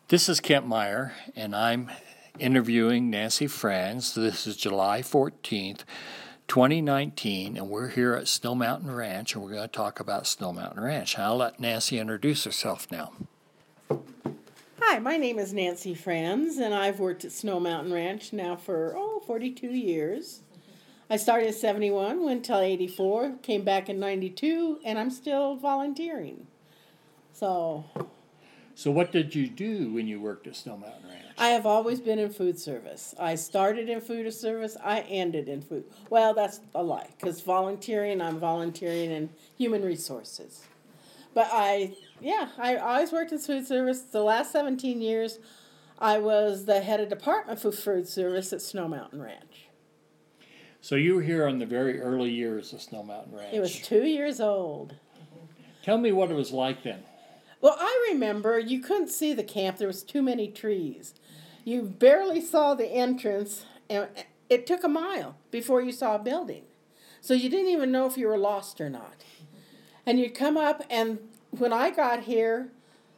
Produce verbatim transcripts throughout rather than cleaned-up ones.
This is Kent Meyer, and I'm interviewing Nancy Franz. This is July fourteenth, twenty nineteen, and we're here at Snow Mountain Ranch, and we're going to talk about Snow Mountain Ranch. I'll let Nancy introduce herself now. Hi, my name is Nancy Franz, and I've worked at Snow Mountain Ranch now for, oh, forty-two years. I started in seventy-one, went till eighty-four, came back in ninety-two, and I'm still volunteering. So... So what did you do when you worked at Snow Mountain Ranch? I have always been in food service. I started in food service. I ended in food. Well, that's a lie, because volunteering, I'm volunteering in human resources. But I, yeah, I always worked in food service. The last seventeen years, I was the head of department for food service at Snow Mountain Ranch. So you were here on the very early years of Snow Mountain Ranch. It was two years old. Tell me what it was like then. Well, I remember you couldn't see the camp. There was too many trees. You barely saw the entrance, and it took a mile before you saw a building. So you didn't even know if you were lost or not. And you'd come up, and when I got here,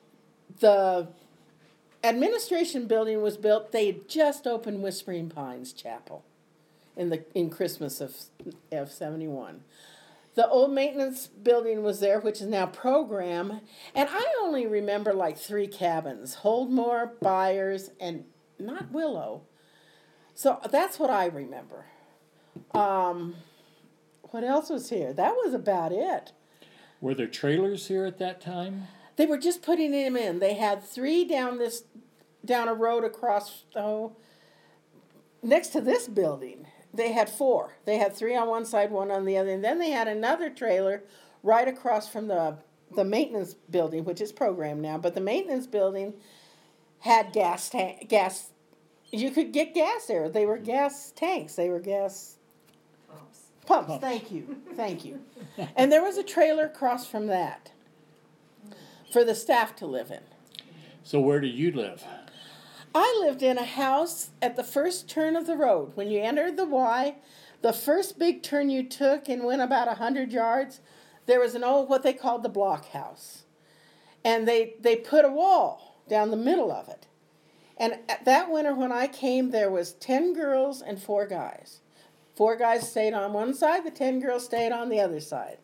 the administration building was built. They had just opened Whispering Pines Chapel in the in Christmas of, of seventy-one. The old maintenance building was there, which is now Program, and I only remember like three cabins, Holdmore, Byers, and not Willow. So that's what I remember. Um, what else was here? That was about it. Were there trailers here at that time? They were just putting them in. They had three down this, down a road across, oh, next to this building. They had four. They had three on one side, one on the other. And then they had another trailer right across from the the maintenance building, which is Program now. But the maintenance building had gas tank, gas. You could get gas there. They were gas tanks. They were gas pumps. Pumps. Pumps. Thank you. Thank you. And there was a trailer across from that for the staff to live in. So where did you live? I lived in a house at the first turn of the road. When you entered the Y, the first big turn you took and went about one hundred yards, there was an old, what they called the block house. And they, they put a wall down the middle of it. And that winter when I came, there was ten girls and four guys. Four guys stayed on one side, the ten girls stayed on the other side.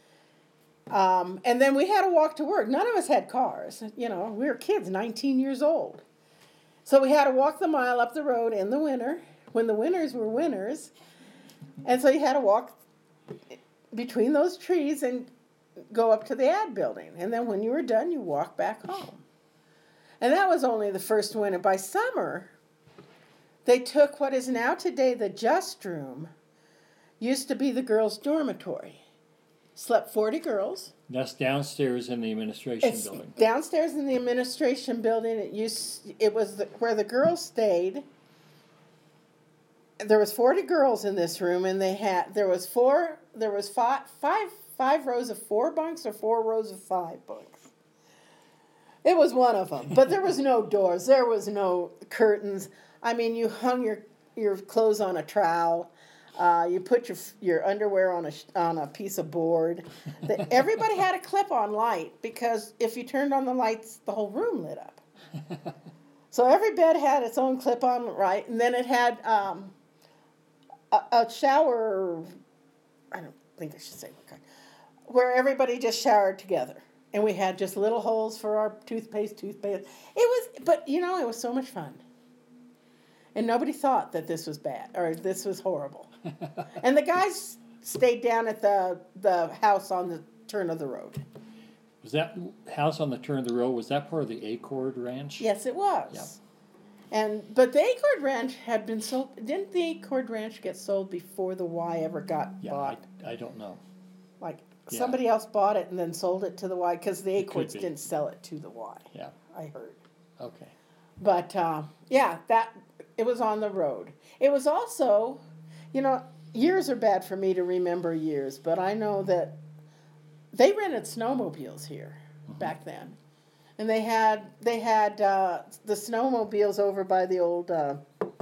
Um, and then we had to walk to work. None of us had cars. You know, we were kids, nineteen years old. So we had to walk the mile up the road in the winter, when the winters were winters. And so you had to walk between those trees and go up to the ad building. And then when you were done, you walked back home. And that was only the first winter. By summer, they took what is now today the Just Room, used to be the girls' dormitory. Slept forty girls. That's downstairs in the administration it's building. Downstairs in the administration building, it used it was the, where the girls stayed. There was forty girls in this room, and they had there was four there was five five five rows of four bunks or four rows of five bunks. It was one of them, but there was no doors. There was no curtains. I mean, you hung your your clothes on a trowel. Uh, you put your your underwear on a on a piece of board. The, everybody had a clip-on light because if you turned on the lights, the whole room lit up. So every bed had its own clip-on light, and then it had um, a, a shower. I don't think I should say what kind, where everybody just showered together, and we had just little holes for our toothpaste, toothpaste. It was, but you know, it was so much fun. And nobody thought that this was bad or this was horrible. And the guys stayed down at the the house on the turn of the road. Was that house on the turn of the road, was that part of the Acord Ranch? Yes, it was. Yeah. And but the Acord Ranch had been sold. Didn't the Acord Ranch get sold before the Y ever got yeah, bought? I, I don't know. Like yeah. somebody else bought it and then sold it to the Y because the Acords didn't sell it to the Y. Yeah. I heard. Okay. But uh, yeah, that it was on the road. It was also, you know, years are bad for me to remember years, but I know that they rented snowmobiles here mm-hmm. back then, and they had they had uh, the snowmobiles over by the old uh,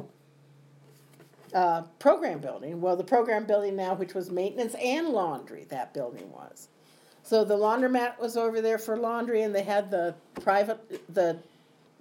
uh, program building. Well, the program building now, which was maintenance and laundry, that building was. So the laundromat was over there for laundry, and they had the private the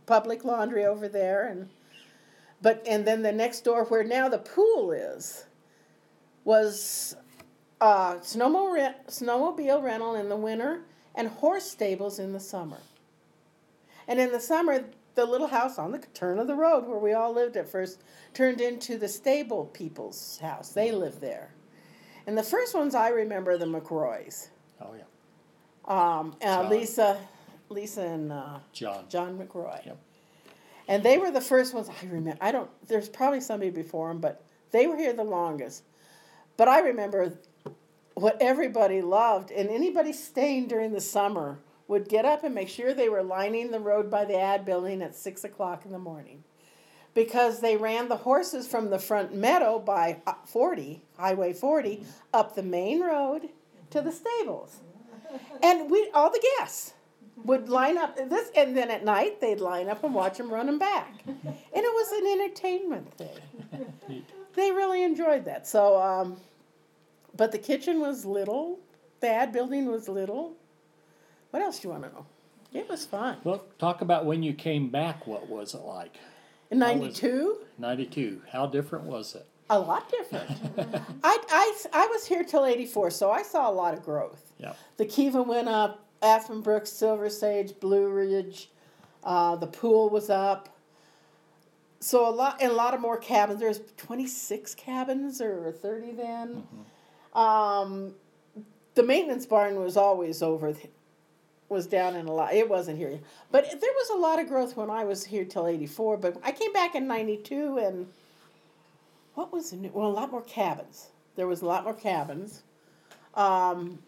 public laundry over there, and but and then the next door where now the pool is was uh, snowmobile, rent, snowmobile rental in the winter and horse stables in the summer. And in the summer, the little house on the turn of the road where we all lived at first turned into the stable people's house. They lived there. And the first ones I remember are the McRoys. Oh, yeah. Um, uh, John. Lisa, Lisa and uh, John. John McRoy. Yep. And they were the first ones I remember. I don't, there's probably somebody before them, but they were here the longest. But I remember what everybody loved, and anybody staying during the summer would get up and make sure they were lining the road by the ad building at six o'clock in the morning. Because they ran the horses from the front meadow by forty, Highway forty, up the main road to the stables. And we, all the guests would line up this, and then at night they'd line up and watch them run them back. And it was an entertainment thing. They really enjoyed that. So, um, but the kitchen was little, the ad building was little. What else do you want to know? It was fun. Well, talk about when you came back. What was it like? In ninety-two? ninety-two. How different was it? A lot different. I, I, I was here till eighty-four, so I saw a lot of growth. Yep. The Kiva went up, Aspen Brooks, Silver Sage, Blue Ridge, uh, the pool was up. So a lot, and a lot of more cabins. There's twenty-six cabins or thirty then. Mm-hmm. Um, the maintenance barn was always over, was down in a lot. It wasn't here. But there was a lot of growth when I was here till eighty-four. But I came back in ninety-two, and what was the new? Well, a lot more cabins. There was a lot more cabins. Um,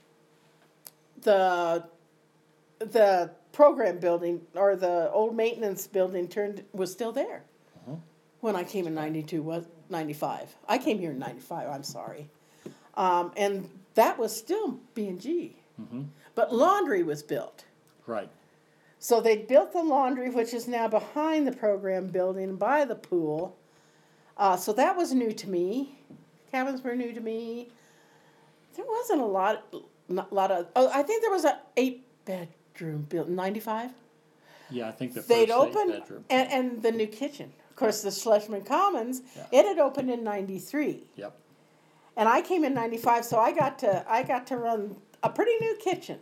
the the program building, or the old maintenance building, turned was still there uh-huh. when I came in ninety-two, was ninety-five. I came here in ninety-five, I'm sorry. Um, and that was still B and G. Mm-hmm. But laundry was built. Right. So they built the laundry, which is now behind the program building by the pool. Uh, so that was new to me. Cabins were new to me. There wasn't a lot, a lot of. Oh, I think there was an eight bedroom built in ninety-five. Yeah, I think the first They'd eight opened, bedroom. and and the new kitchen. Of course, the Schlesman Commons. Yeah. It had opened in ninety-three. Yep. And I came in ninety-five, so I got to I got to run a pretty new kitchen.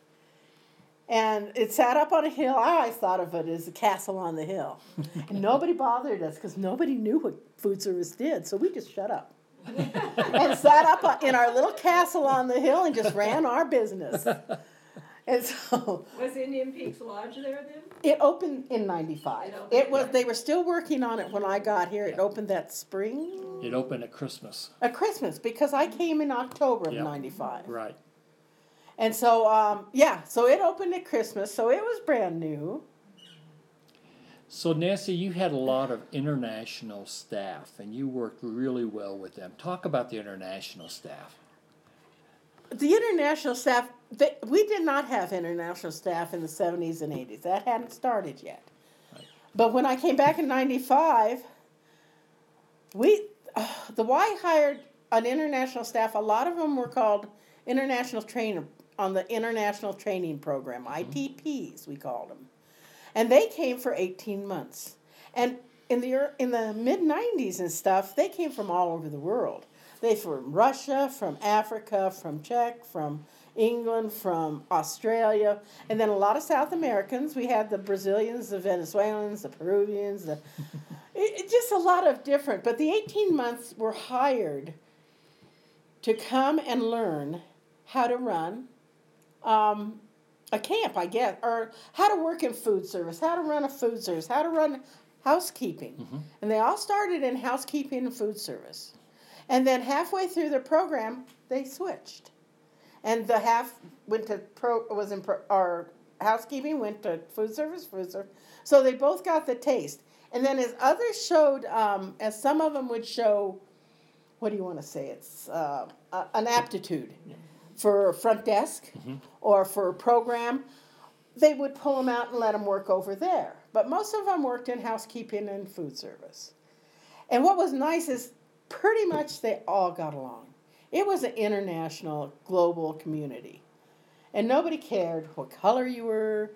And it sat up on a hill. I always thought of it as a castle on the hill. And nobody bothered us because nobody knew what food service did, so we just shut up. And sat up in our little castle on the hill and just ran our business. And so was Indian Peaks Lodge there then? it opened in ninety-five. It, opened, it was yeah. They were still working on it when I got here. It opened that spring. It opened at Christmas. At Christmas, because I came in October of Yep. ninety-five. Right. And so, um, yeah, so it opened at Christmas, so it was brand new. So, Nancy, you had a lot of international staff, and you worked really well with them. Talk about the international staff. The international staff, they, we did not have international staff in the seventies and eighties. That hadn't started yet. Right. But when I came back in ninety-five, we, uh, the Y hired an international staff. A lot of them were called international trainer on the international training program, I T Ps we called them. And they came for eighteen months. And in the in the mid nineties and stuff, they came from all over the world. They from Russia, from Africa, from Czech, from England, from Australia, and then a lot of South Americans. We had the Brazilians, the Venezuelans, the Peruvians, the it, just a lot of different. But the eighteen months were hired to come and learn how to run um, a camp, I guess, or how to work in food service, how to run a food service, how to run housekeeping. Mm-hmm. And they all started in housekeeping and food service. And then halfway through their program, they switched. And the half went to pro was in pro, or housekeeping, went to food service, food service. So they both got the taste. And then as others showed, um, as some of them would show, what do you want to say? It's uh, uh, an aptitude for front desk mm-hmm. or for a program. They would pull them out and let them work over there. But most of them worked in housekeeping and food service. And what was nice is pretty much they all got along. It was an international, global community. And nobody cared what color you were,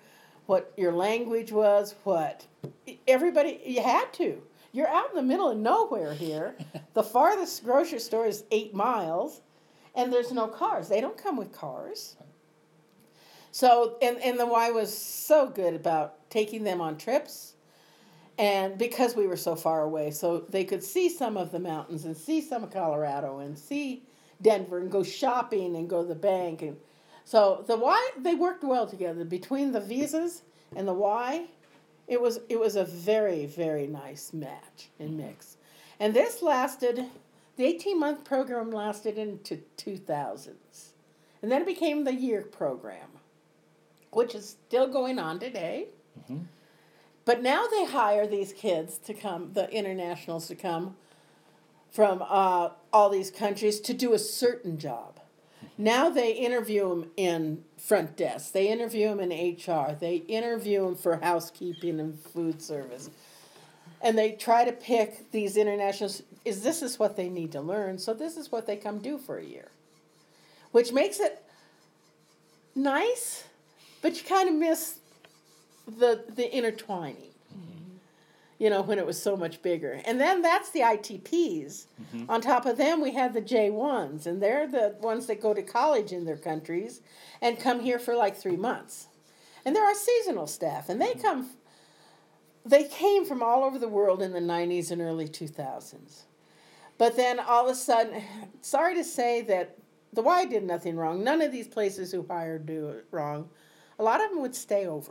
what your language was, what everybody, you had to. You're out in the middle of nowhere here. The farthest grocery store is eight miles, and there's no cars. They don't come with cars. So, and, and the Y was so good about taking them on trips, and because we were so far away, so they could see some of the mountains and see some of Colorado and see Denver and go shopping and go to the bank. And so the Y, they worked well together. Between the visas and the Y, it was it was a very, very nice match and mix. And this lasted, the eighteen-month program lasted into two thousands. And then it became the year program, which is still going on today. Mm-hmm. But now they hire these kids to come, the internationals to come from uh, all these countries to do a certain job. Now they interview them in front desk. They interview them in H R. They interview them for housekeeping and food service. And they try to pick these internationals. Is this is what they need to learn, so this is what they come do for a year. Which makes it nice, but you kind of miss the the intertwining. You know, when it was so much bigger. And then that's the I T Ps. Mm-hmm. On top of them, we had the J ones, and they're the ones that go to college in their countries and come here for like three months. And there are seasonal staff, and they come, they came from all over the world in the nineties and early two thousands. But then all of a sudden, sorry to say that the Y did nothing wrong. None of these places who hired do it wrong. A lot of them would stay over.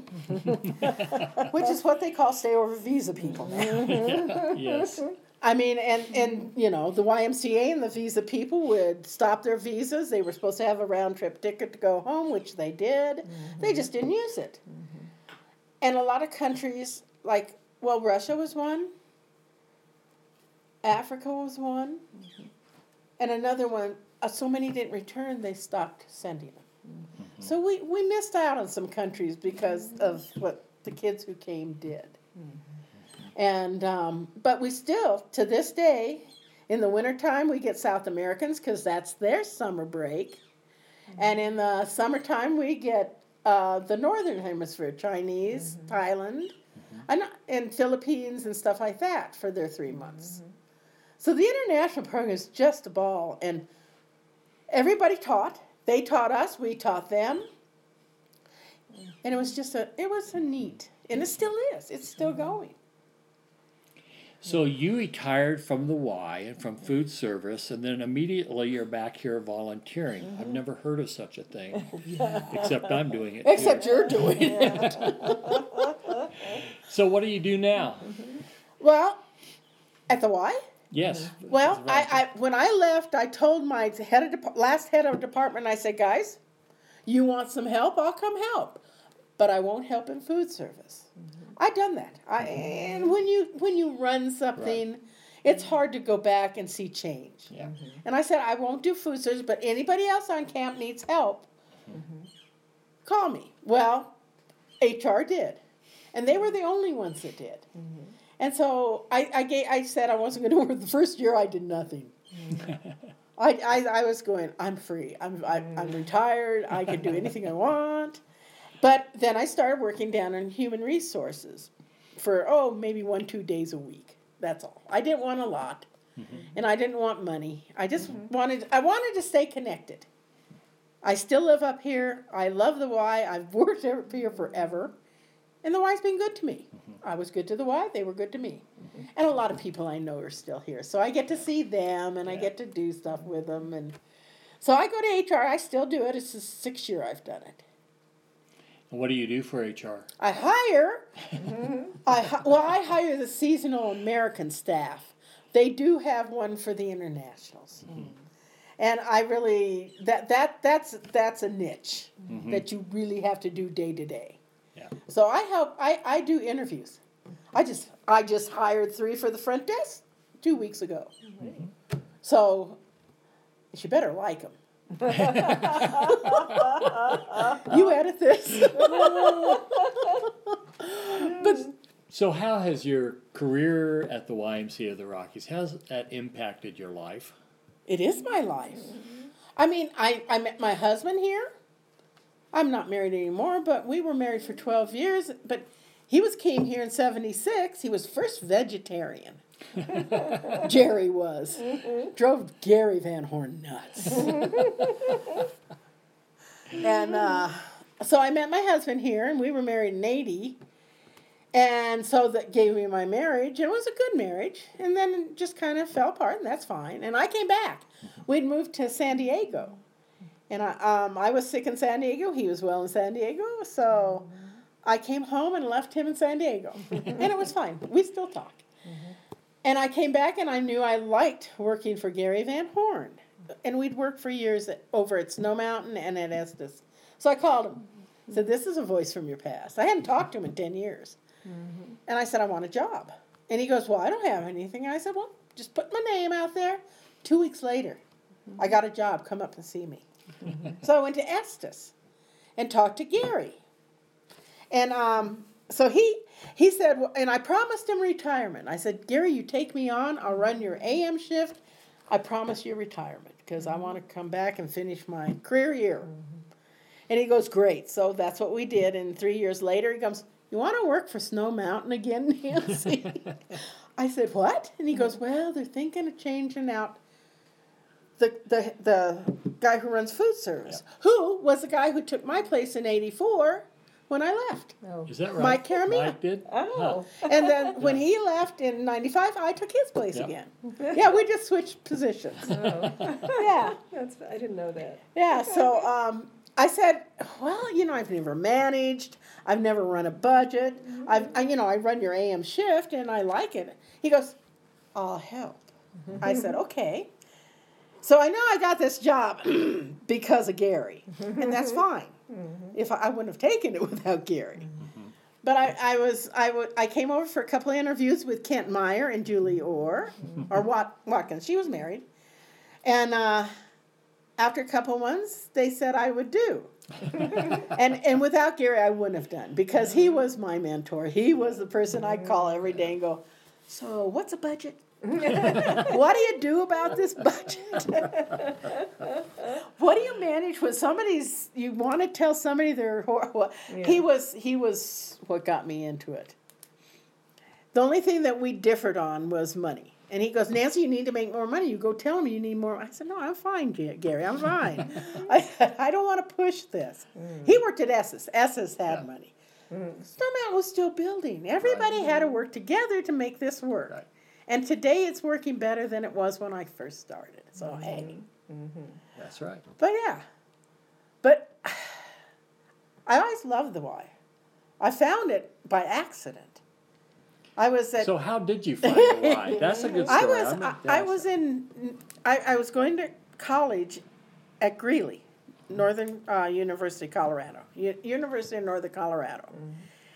Which is what they call stay over visa people now. Yes. I mean, and, and, you know, the Y M C A and the visa people would stop their visas. They were supposed to have a round-trip ticket to go home, which they did. Mm-hmm. They just didn't use it. Mm-hmm. And a lot of countries, like, well, Russia was one. Africa was one. Mm-hmm. And another one, uh, so many didn't return, they stopped sending them. Mm-hmm. So we, we missed out on some countries because of what the kids who came did. Mm-hmm. And um, but we still, to this day, in the wintertime, we get South Americans because that's their summer break. Mm-hmm. And in the summertime, we get uh, the Northern Hemisphere, Chinese, mm-hmm. Thailand, mm-hmm. and, and Philippines and stuff like that for their three months. Mm-hmm. So the international program is just a ball. And everybody taught. They taught us, we taught them. And it was just a, it was a neat, and it still is, it's still going. So you retired from the Y and from food service, and then immediately you're back here volunteering. Mm-hmm. I've never heard of such a thing, except I'm doing it. Except too. You're doing it. So what do you do now? Well, at the Y? Yes. Well, I, I when I left, I told my head of de- last head of department, I said, guys, you want some help? I'll come help, but I won't help in food service. Mm-hmm. I've done that. I, and when you when you run something, right. It's hard to go back and see change. Yeah. Mm-hmm. And I said, I won't do food service, but anybody else on camp needs help, mm-hmm. call me. Well, H R did, and they were the only ones that did. Mm-hmm. And so I I, gave, I said I wasn't going to work. The first year I did nothing. Mm-hmm. I, I I was going, I'm free. I'm I, I'm retired. I can do anything I want. But then I started working down in human resources for, oh, maybe one, two days a week. That's all. I didn't want a lot. Mm-hmm. And I didn't want money. I just mm-hmm. wanted, I wanted to stay connected. I still live up here. I love the Y. I've worked up here forever. And the Y's been good to me. Mm-hmm. I was good to the Y. They were good to me. Mm-hmm. And a lot of people I know are still here. So I get to see them, and yeah. I get to do stuff with them. And so I go to H R. I still do it. It's the sixth year I've done it. And what do you do for H R? I hire. mm-hmm. I Well, I hire the seasonal American staff. They do have one for the internationals. Mm-hmm. And I really, that that that's that's a niche mm-hmm. that you really have to do day to day. Yeah. So I help. I, I do interviews. I just I just hired three for the front desk two weeks ago. Mm-hmm. So you better like them. You edit this. But so how has your career at the Y M C A of the Rockies, how has that impacted your life? It is my life. I mean, I, I met my husband here. I'm not married anymore, but we were married for twelve years. But he was came here in seventy-six. He was first vegetarian. Jerry was. Mm-hmm. Drove Gary Van Horn nuts. And uh, so I met my husband here, and we were married in eighty. And so that gave me my marriage, and it was a good marriage. And then it just kind of fell apart, and that's fine. And I came back. We'd moved to San Diego. And I, um, I was sick in San Diego. He was well in San Diego. So I came home and left him in San Diego. And it was fine. We still talk. Mm-hmm. And I came back, and I knew I liked working for Gary Van Horn. And we'd worked for years at, over at Snow Mountain and at Estes. So I called him. Said, this is a voice from your past. I hadn't talked to him in ten years. Mm-hmm. And I said, I want a job. And he goes, well, I don't have anything. And I said, well, just put my name out there. Two weeks later, mm-hmm. I got a job. Come up and see me. Mm-hmm. So I went to Estes and talked to Gary. And um, so he he said, well, and I promised him retirement. I said, Gary, you take me on. I'll run your A M shift. I promise you retirement because mm-hmm. I want to come back and finish my career here. Mm-hmm. And he goes, great. So that's what we did. And three years later, he comes, you want to work for Snow Mountain again, Nancy? I said, what? And he goes, well, they're thinking of changing out the the the guy who runs food service, yeah. who was the guy who took my place in eighty-four when I left. Oh. Is that right? Mike Caramia. Mike did? Oh. Huh. And then when he left in ninety-five, I took his place yeah. again. Yeah, we just switched positions. Oh. Yeah. That's, I didn't know that. Yeah, so um, I said, well, you know, I've never managed. I've never run a budget. Mm-hmm. I've, I, you know, I run your A M shift, and I like it. He goes, I'll help. Mm-hmm. I said, okay. So I know I got this job because of Gary, and that's fine. Mm-hmm. If I, I wouldn't have taken it without Gary. Mm-hmm. But I, I was I would I came over for a couple of interviews with Kent Meyer and Julie Orr, mm-hmm. or Wat, Watkins. She was married, and uh, after a couple of months, they said I would do. and and without Gary, I wouldn't have done because he was my mentor. He was the person I'd call every day and go, so what's a budget? What do you do about this budget? What do you manage when somebody's, you want to tell somebody they're horrible? Yeah. He was, he was what got me into it. The only thing that we differed on was money. And he goes, Nancy, you need to make more money. You go tell him you need more. I said, no, I'm fine, Gary. I'm fine. I said, I don't want to push this. Mm. He worked at Esses. Esses had yeah. money. Mm. Snow Mountain was still building. Everybody right. had to work together to make this work. Right. And today it's working better than it was when I first started. So, mm-hmm. hey. Mm-hmm. That's right. But, yeah. But I always loved the Y. I found it by accident. I was at... So how did you find the Y? That's a good story. I was, I, I was in... I, I was going to college at Greeley, Northern uh, University, Colorado. U- University of Northern Colorado. Mm-hmm.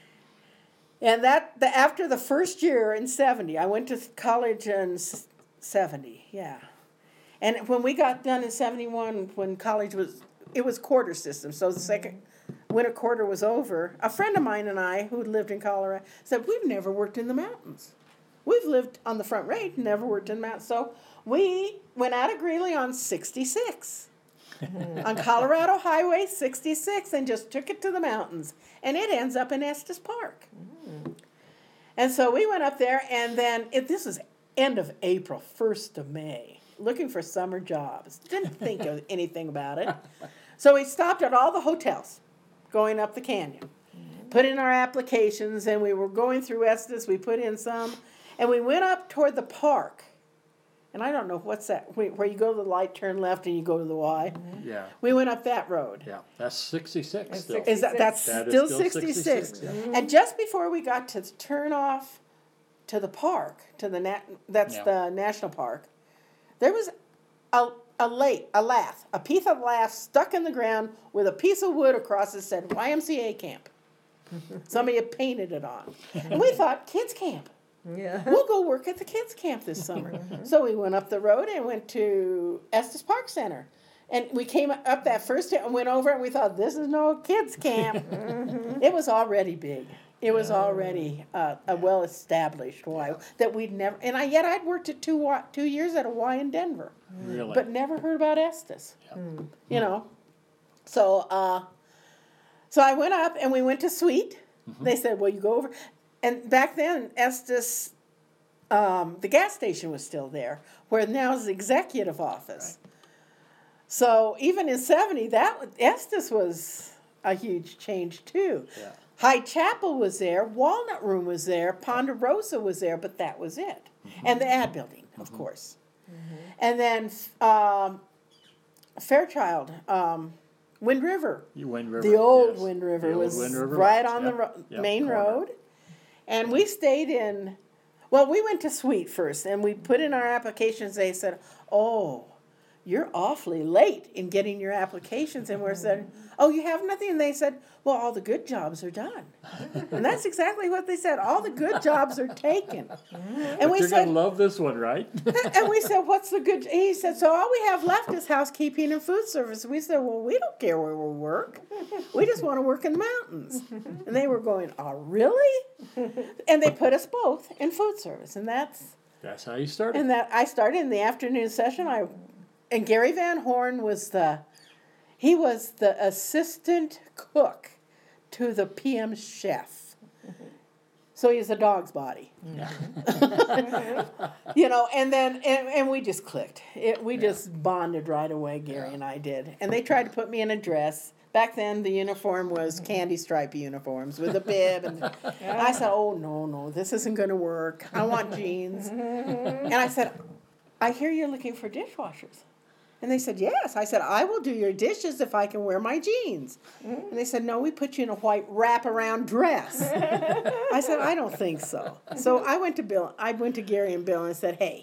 And that the, after the first year in seventy, I went to college in seventy, yeah. And when we got done in seventy-one, when college was, it was quarter system. So the second winter quarter was over. A friend of mine and I, who lived in Colorado, said, we've never worked in the mountains. We've lived on the Front Range, never worked in the mountains. So we went out of Greeley on sixty-six. on Colorado Highway sixty-six and just took it to the mountains. And it ends up in Estes Park. Mm. And so we went up there, and then it, this is end of April, first of May, looking for summer jobs. Didn't think of anything about it. So we stopped at all the hotels going up the canyon, mm. put in our applications, and we were going through Estes. We put in some, and we went up toward the park. And I don't know, what's that, where you go to the light, turn left, and you go to the Y? Yeah. We went up that road. Yeah, that's sixty-six that's still. sixty-six. Is that, that's that still, is still sixty-six. sixty-six, yeah. Mm-hmm. And just before we got to turn off to the park, to the nat, that's yeah. the national park, there was a, a lake, a lath, a piece of lath stuck in the ground with a piece of wood across it said Y M C A camp. Somebody had painted it on. And we thought, kids camp. Yeah. We'll go work at the kids' camp this summer. So we went up the road and went to Estes Park Center. And we came up that first day and went over and we thought, this is no kids' camp. Mm-hmm. It was already big. It was already uh, a well-established Y that we'd never, and I yet I'd worked at two two years at a Y in Denver. Really? But never heard about Estes. Yeah. Mm. You know. So uh, So I went up and we went to suite. Mm-hmm. They said, well, you go over. And back then, Estes, um, the gas station was still there, where now is the executive office. Right. So even in seventy, that Estes was a huge change too. Yeah. Hyde Chapel was there, Walnut Room was there, Ponderosa was there, but that was it. Mm-hmm. And the ad building, of mm-hmm. course. Mm-hmm. And then um, Fairchild, um, Wind River. Wind River. The old yes. Wind River old was Wind River right Lodge. on yep. the ro- yep. main Corner. road. And we stayed in, well, we went to suite first, and we put in our applications. They said, oh, you're awfully late in getting your applications. And we said, oh, you have nothing? And they said, well, all the good jobs are done. And that's exactly what they said. All the good jobs are taken. And but we you're said, going to love this one, right? and we said, what's the good? He said, so all we have left is housekeeping and food service. We said, well, we don't care where we work. We just want to work in the mountains. And they were going, oh, really? And they put us both in food service. And that's... That's how you started. And that I started in the afternoon session. I And Gary Van Horn was the... He was the assistant cook to the P M chef. So he's a dog's body. Yeah. You know, and then, and, and we just clicked. It, we yeah. just bonded right away, Gary yeah. and I did. And they tried to put me in a dress. Back then, the uniform was candy stripe uniforms with a bib. And yeah. I said, oh, no, no, this isn't going to work. I want jeans. And I said, I hear you're looking for dishwashers. And they said, yes. I said, I will do your dishes if I can wear my jeans. Mm-hmm. And they said, no, we put you in a white wraparound dress. I said, I don't think so. So I went to Bill. I went to Gary and Bill and said, hey,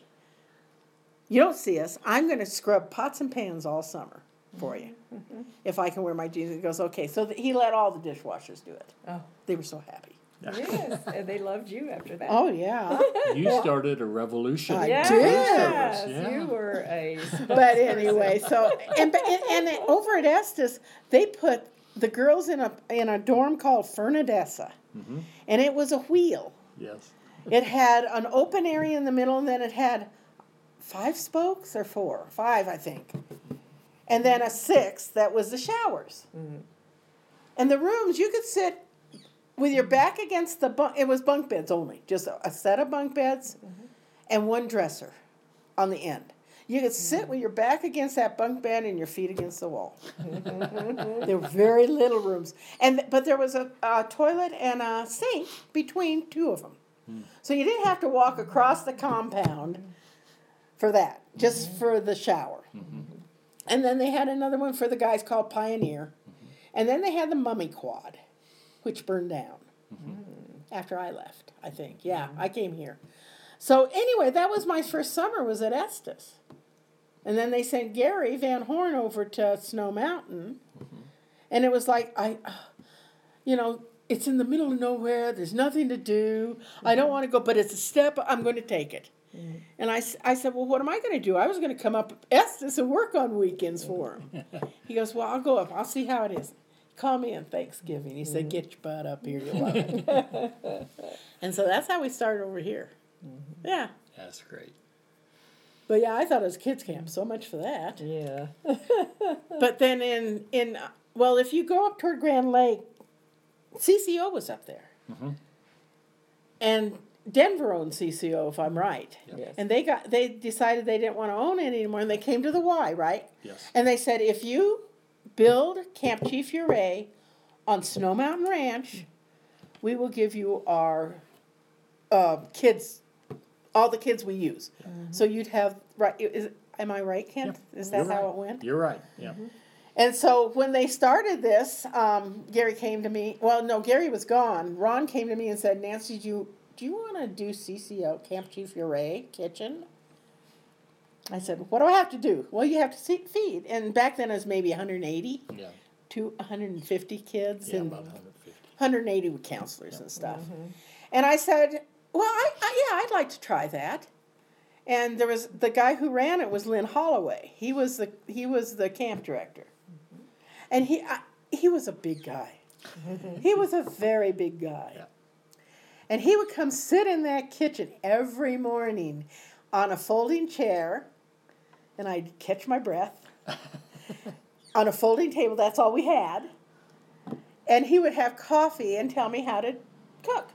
you don't see us. I'm going to scrub pots and pans all summer for you mm-hmm. if I can wear my jeans. He goes, okay. So th- he let all the dishwashers do it. Oh. They were so happy. Yes, and they loved you after that. Oh, yeah. You started a revolution. I yes, did. Yes, yeah. you were a... But anyway, so, and, and, and over at Estes, they put the girls in a in a dorm called Fernandessa, mm-hmm. and it was a wheel. Yes. It had an open area in the middle, and then it had five spokes or four? Five, I think. And then a sixth that was the showers. Mm-hmm. And the rooms, you could sit with your back against the bunk. It was bunk beds only, just a, a set of bunk beds mm-hmm. and one dresser on the end. You could sit mm-hmm. with your back against that bunk bed and your feet against the wall. There were very little rooms. and But there was a, a toilet and a sink between two of them. Mm. So you didn't have to walk across the compound for that, just mm-hmm. for the shower. Mm-hmm. And then they had another one for the guys called Pioneer. Mm-hmm. And then they had the Mummy Quad, which burned down mm-hmm. after I left, I think. Yeah, mm-hmm. I came here. So anyway, that was my first summer was at Estes. And then they sent Gary Van Horn over to Snow Mountain. Mm-hmm. And it was like, I, uh, you know, it's in the middle of nowhere. There's nothing to do. Mm-hmm. I don't want to go, but it's a step. I'm going to take it. Mm-hmm. And I, I said, well, what am I going to do? I was going to come up Estes and work on weekends for him. He goes, well, I'll go up. I'll see how it is. Call me on Thanksgiving. He mm-hmm. said, get your butt up here. You'll love it. And so that's how we started over here. Mm-hmm. Yeah. That's great. But yeah, I thought it was kids camp. So much for that. Yeah. But then in, in, well, if you go up toward Grand Lake, C C O was up there. Mm-hmm. And Denver owned C C O, if I'm right. Yep. Yes. And they got, they decided they didn't want to own it anymore, and they came to the Y, right? Yes. And they said, if you build Camp Chief Ouray on Snow Mountain Ranch, we will give you our uh, kids, all the kids we use. Mm-hmm. So you'd have, right? Is, am I right, Kent? Yep. Is that You're how right. it went? You're right, yeah. Mm-hmm. And so when they started this, um, Gary came to me. Well, no, Gary was gone. Ron came to me and said, Nancy, do you, do you want to do C C O, Camp Chief Ouray kitchen? I said, what do I have to do? Well, you have to see, feed. And back then it was maybe one hundred eighty yeah. to one hundred fifty kids. Yeah, and about one hundred fifty. one hundred eighty with counselors yeah. and stuff. Mm-hmm. And I said, well, I, I, yeah, I'd like to try that. And there was, the guy who ran it was Lynn Holloway. He was the, he was the camp director. Mm-hmm. And he, I, he was a big guy. He was a very big guy. Yeah. And he would come sit in that kitchen every morning on a folding chair, and I'd catch my breath, on a folding table, that's all we had, and he would have coffee and tell me how to cook.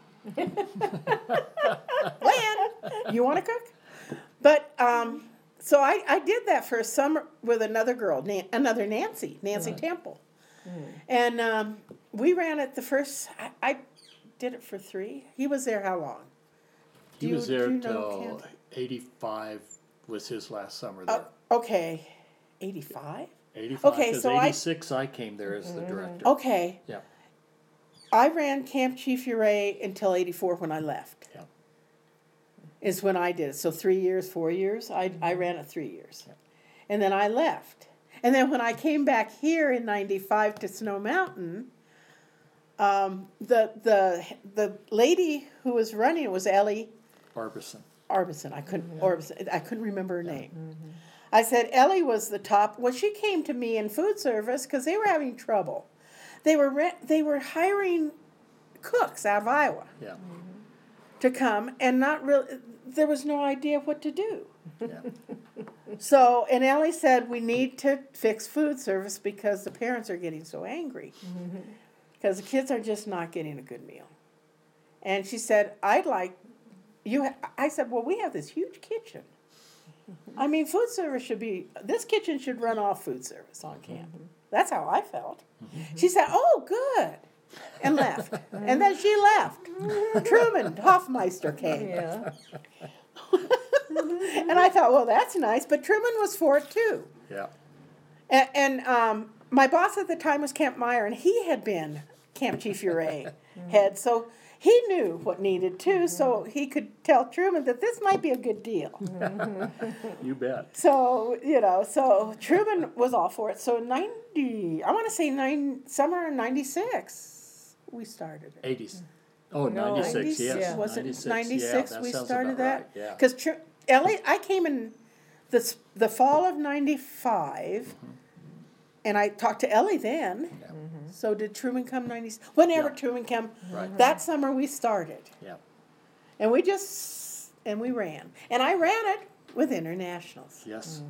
Lan, you want to cook? But um, so I, I did that for a summer with another girl, Na- another Nancy, Nancy Right. Temple. And um, we ran it the first, I, I did it for three. He was there how long? He Do was you- there do you know till Kent? eighty-five was his last summer there. Oh, okay, eighty-five? eighty-five, okay, because so I- eighty-six I came there as the director. Okay. Yeah. I ran Camp Chief Uray until eighty-four when I left. Yeah. Is when I did it. So three years, four years. I, I ran it three years. Yeah. And then I left. And then when I came back here in ninety-five to Snow Mountain, um, the the the lady who was running it was Ellie Barbison. Arbison. I couldn't Orbison. I couldn't remember her name. I said Ellie was the top. Well, she came to me in food service because they were having trouble. They were re- they were hiring cooks out of Iowa Yeah. to come, and not really. There was no idea what to do. Yeah. So, and Ellie said we need to fix food service because the parents are getting so angry because the kids are just not getting a good meal. And she said, "I'd like you." Ha-. I said, "Well, we have this huge kitchen. I mean, food service should be, this kitchen should run off food service on camp." That's how I felt. She said, "Oh, good," and left. And then she left. Truman Hoffmeister came. Yeah. And I thought, well, that's nice. But Truman was for it too. Yeah. And, and um, my boss at the time was Camp Meyer, and he had been Camp Chief Uray head. So he knew what needed too, so he could tell Truman that this might be a good deal. You bet. So, you know, so Truman was all for it. So ninety, I want to say nine, summer of ninety-six, we started it. eighties. Oh, No, ninety-six, yes. yeah. Was it ninety-six, ninety-six yeah, that we sounds started about that? right, yeah. Because Tr- Ellie, I came in the, s- the fall of ninety-five, and I talked to Ellie then. Yeah. So did Truman come ninety? Whenever Yeah. Truman came, Right. that summer we started. Yeah. And we just, and we ran. And I ran it with internationals. Yes.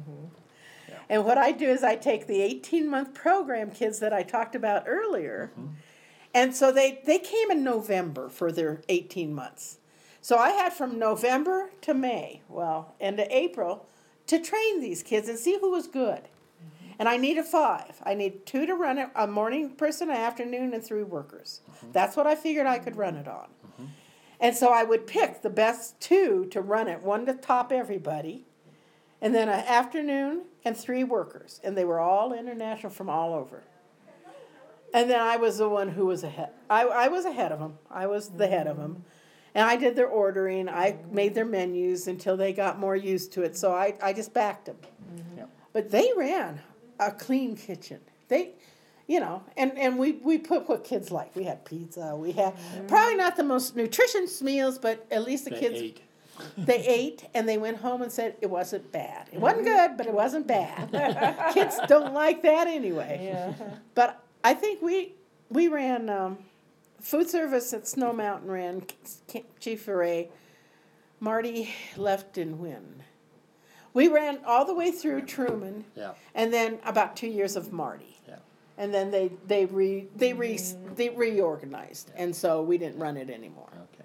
And what I do is I take the eighteen-month program kids that I talked about earlier, and so they, they came in November for their eighteen months. So I had from November to May, well, and to April, to train these kids and see who was good. And I needed five. I need two to run it, a morning person, an afternoon, and three workers. That's what I figured I could run it on. And so I would pick the best two to run it, one to top everybody, and then an afternoon and three workers. And they were all international from all over. And then I was the one who was ahead. I, I was ahead of them. I was the head of them. And I did their ordering. I made their menus until they got more used to it. So I, I just backed them. Yep. But they ran a clean kitchen. They, you know, and, and we, we put what kids like. We had pizza. We had probably not the most nutritious meals, but at least the They kids, ate. they ate and they went home and said it wasn't bad. It wasn't good, but it wasn't bad. Kids don't like that anyway. Yeah. But I think we we ran um, food service at Snow Mountain ran Camp Chief Uray. Marty left in when? We ran all the way through Truman, Yeah. and then about two years of Marty, Yeah. and then they they re they re they reorganized, and so we didn't run it anymore. Okay.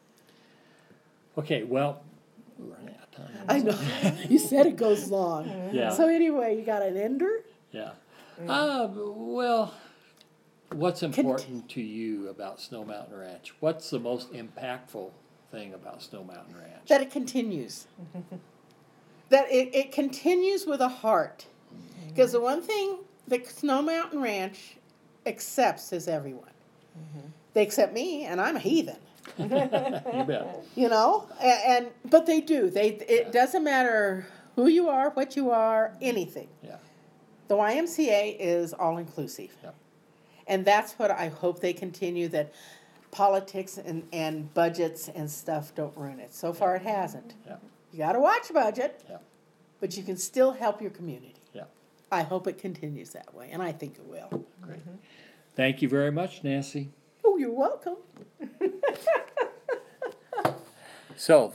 Okay, well, we're running out of time. I know you said it goes long. Yeah. So anyway, you got an ender. Yeah. Uh, well, what's important to you about Snow Mountain Ranch? What's the most impactful thing about Snow Mountain Ranch? That it continues. That it, it continues with a heart. Because the one thing that Snow Mountain Ranch accepts is everyone. They accept me, and I'm a heathen. You bet. You know? And, and but they do. They it doesn't matter who you are, what you are, anything. Yeah. The Y M C A is all inclusive. Yep. And that's what I hope they continue, that politics and, and budgets and stuff don't ruin it. So far it hasn't. Yeah. You got to watch budget, Yeah. but you can still help your community. Yeah. I hope it continues that way, and I think it will. Great. Thank you very much, Nancy. Oh, you're welcome. So